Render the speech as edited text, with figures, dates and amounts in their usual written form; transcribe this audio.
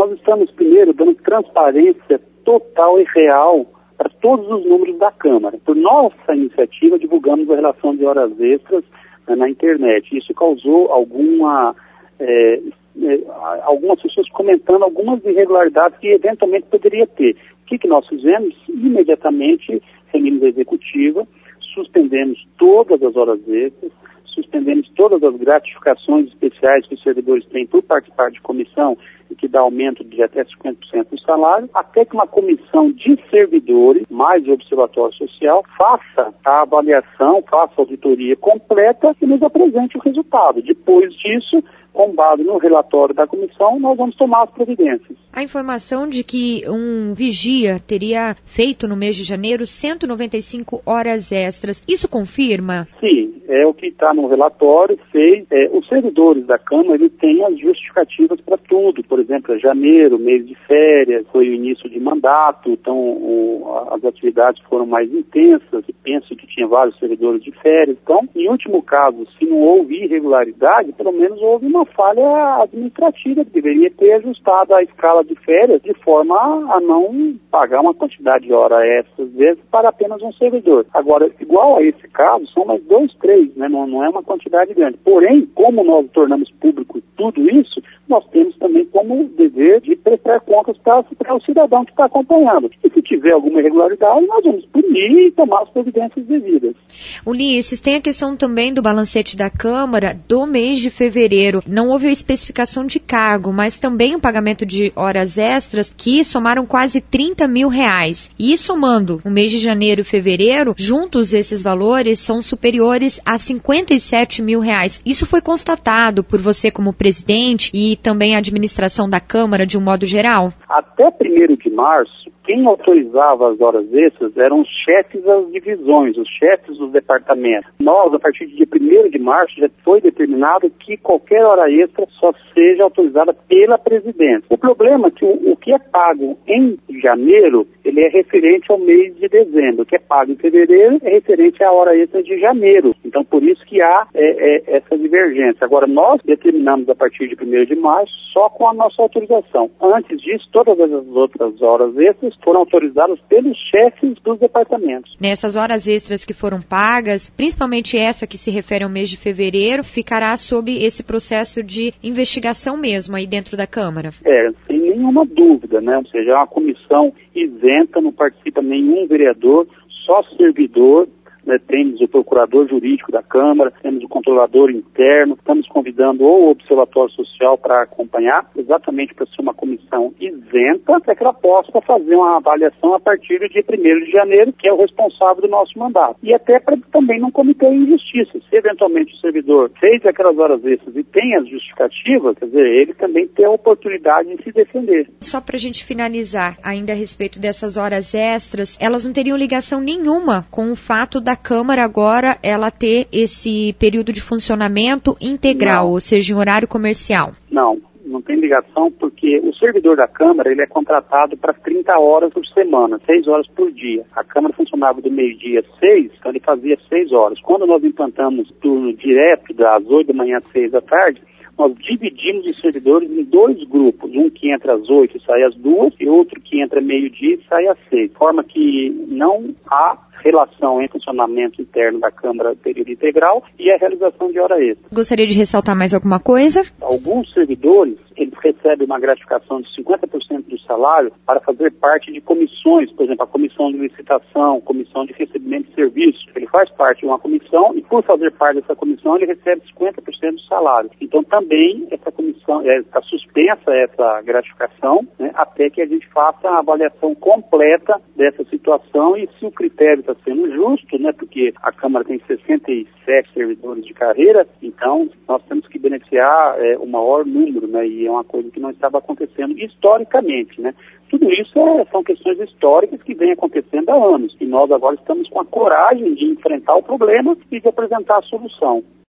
nós estamos, primeiro, dando transparência total e real para todos os números da Câmara. Por nossa iniciativa, divulgamos a relação de horas extras na internet. Isso causou algumas pessoas comentando algumas irregularidades que eventualmente poderia ter. O que nós fizemos? Imediatamente reunimos a executiva, suspendemos todas as horas extras, suspendemos todas as gratificações especiais que os servidores têm por participar de comissão e que dá aumento de até 50% do salário, até que uma comissão de servidores, mais o Observatório Social, faça a avaliação, faça a auditoria completa e nos apresente o resultado. Depois disso, com base no relatório da comissão, nós vamos tomar as providências. A informação de que um vigia teria feito no mês de janeiro 195 horas extras, isso confirma? Sim, é o que está no relatório. Os servidores da Câmara, eles têm as justificativas para tudo. Por exemplo, janeiro, mês de férias, foi o início de mandato, então as atividades foram mais intensas, e penso que tinha vários servidores de férias. Então, em último caso, se não houve irregularidade, pelo menos houve uma falha administrativa, que deveria ter ajustado a escala de férias de forma a não pagar uma quantidade de horas extras, vezes, para apenas um servidor. Agora, igual a esse caso, são mais 2, 3, né? Não é uma quantidade grande. Porém, como nós tornamos público tudo isso, nós temos também como dever de prestar contas para o cidadão que está acompanhando. E se tiver alguma irregularidade, nós vamos punir e tomar as providências devidas. Ulisses, tem a questão também do balancete da Câmara do mês de fevereiro. Não houve a especificação de cargo, mas também o pagamento de horas extras que somaram quase R$30 mil. E somando o mês de janeiro e fevereiro, juntos esses valores são superiores a R$57 mil. Isso foi constatado por você como presidente e também a administração da Câmara de um modo geral? Até 1º de março, quem autorizava as horas extras eram os chefes das divisões, os chefes dos departamentos. Nós, a partir do dia 1º de março, já foi determinado que qualquer hora extra só seja autorizada pela presidência. O problema é que o que é pago em janeiro, ele é referente ao mês de dezembro. O que é pago em fevereiro é referente à hora extra de janeiro. Então, por isso que há essa divergência. Agora, nós determinamos a partir de 1º de março só com a nossa autorização. Antes disso, todas as outras horas extras foram autorizadas pelos chefes dos departamentos. Nessas horas extras que foram pagas, principalmente essa que se refere ao mês de fevereiro, ficará sob esse processo de investigação mesmo aí dentro da Câmara? Sem nenhuma dúvida, né? Ou seja, é uma comissão isenta, não participa nenhum vereador, só servidor. Temos o procurador jurídico da Câmara, temos o controlador interno, estamos convidando o Observatório Social para acompanhar, exatamente para ser uma comissão isenta, para que ela possa fazer uma avaliação a partir do dia 1º de janeiro, que é o responsável do nosso mandato. E até para também não cometer injustiça. Se eventualmente o servidor fez aquelas horas extras e tem as justificativas, quer dizer, ele também tem a oportunidade de se defender. Só para a gente finalizar, ainda a respeito dessas horas extras, elas não teriam ligação nenhuma com o fato da Câmara agora ela ter esse período de funcionamento integral, ou seja, em horário comercial? Não tem ligação porque o servidor da Câmara ele é contratado para 30 horas por semana, 6 horas por dia. A Câmara funcionava do meio-dia às 6, então ele fazia 6 horas. Quando nós implantamos turno direto das 8 da manhã às 6 da tarde, nós dividimos os servidores em 2 grupos, um que entra às 8 e sai às 2, e outro que entra meio-dia e sai às 6, de forma que não há relação entre o funcionamento interno da Câmara período integral e a realização de hora extra. Gostaria de ressaltar mais alguma coisa? Alguns servidores, eles recebem uma gratificação de 50% do salário para fazer parte de comissões, por exemplo, a comissão de licitação, comissão de recebimento de serviço. Ele faz parte de uma comissão e, por fazer parte dessa comissão, ele recebe 50% do salário. Então, também, essa comissão, está suspensa essa gratificação, né, até que a gente faça a avaliação completa dessa situação e se o critério está sendo justo, né, porque a Câmara tem 67 servidores de carreira, então nós temos que beneficiar o maior número, né, e é uma coisa que não estava acontecendo historicamente, né. Tudo isso são questões históricas que vêm acontecendo há anos, e nós agora estamos com a coragem de enfrentar o problema e de apresentar a solução.